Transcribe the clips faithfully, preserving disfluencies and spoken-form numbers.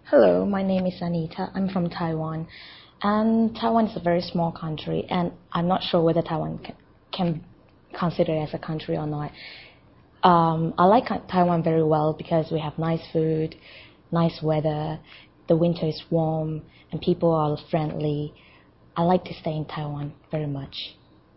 Hello, my name is Anita. I'm from Taiwan. And Taiwan is a very small country, and I'm not sure whether Taiwan can, can consider as a country or not. Um, I like Taiwan very well because we have nice food, nice weather, the winter is warm, and people are friendly. I like to stay in Taiwan very much.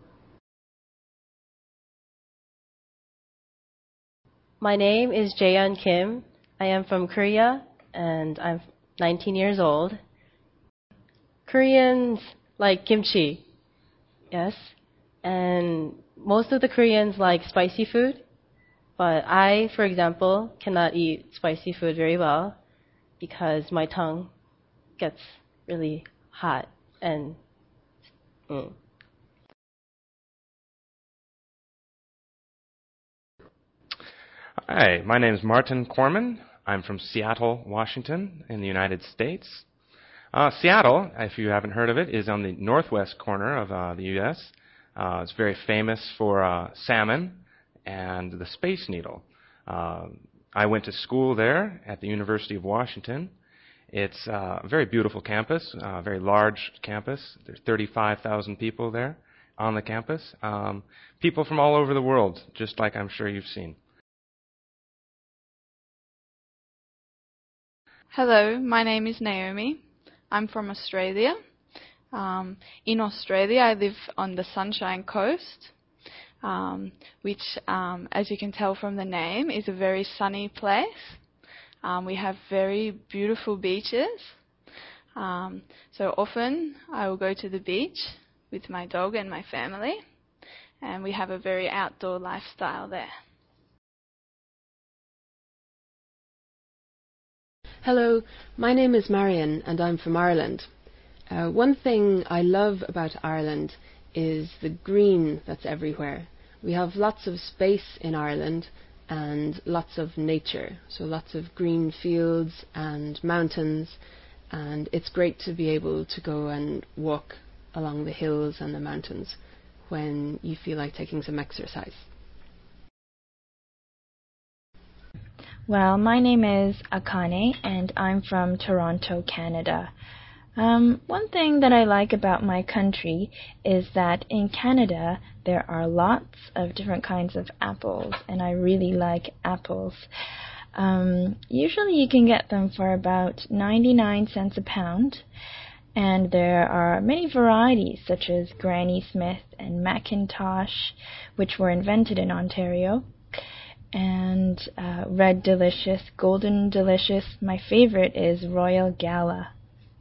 My name is Jaeyeon Kim. I am from Korea and I'm nineteen years old. Koreans like kimchi, yes, and most of the Koreans like spicy food, but I, for example, cannot eat spicy food very well because my tongue gets really hot and mm. Hi, my name is Martin Corman. I'm from Seattle, Washington, in the United States. Uh, Seattle, if you haven't heard of it, is on the northwest corner of uh, the U S Uh, it's very famous for uh, salmon and the Space Needle. Uh, I went to school there at the University of Washington. It's uh, a very beautiful campus, a very large campus. There's thirty-five thousand people there on the campus. Um, people from all over the world, just like I'm sure you've seen. Hello, my name is Naomi. I'm from Australia. Um, in Australia, I live on the Sunshine Coast, um, which, um, as you can tell from the name, is a very sunny place. Um, we have very beautiful beaches. Um, so often I will go to the beach with my dog and my family, and we have a very outdoor lifestyle there. Hello, my name is Marion and I'm from Ireland. Uh, one thing I love about Ireland is the green that's everywhere. We have lots of space in Ireland and lots of nature, so lots of green fields and mountains, and it's great to be able to go and walk along the hills and the mountains when you feel like taking some exercise. Well, my name is Akane, and I'm from Toronto, Canada. Um, one thing that I like about my country is that in Canada there are lots of different kinds of apples, and I really like apples. Um, usually you can get them for about ninety-nine cents a pound, and there are many varieties such as Granny Smith and Macintosh, which were invented in Ontario. And uh, Red Delicious, Golden Delicious. My favorite is Royal Gala.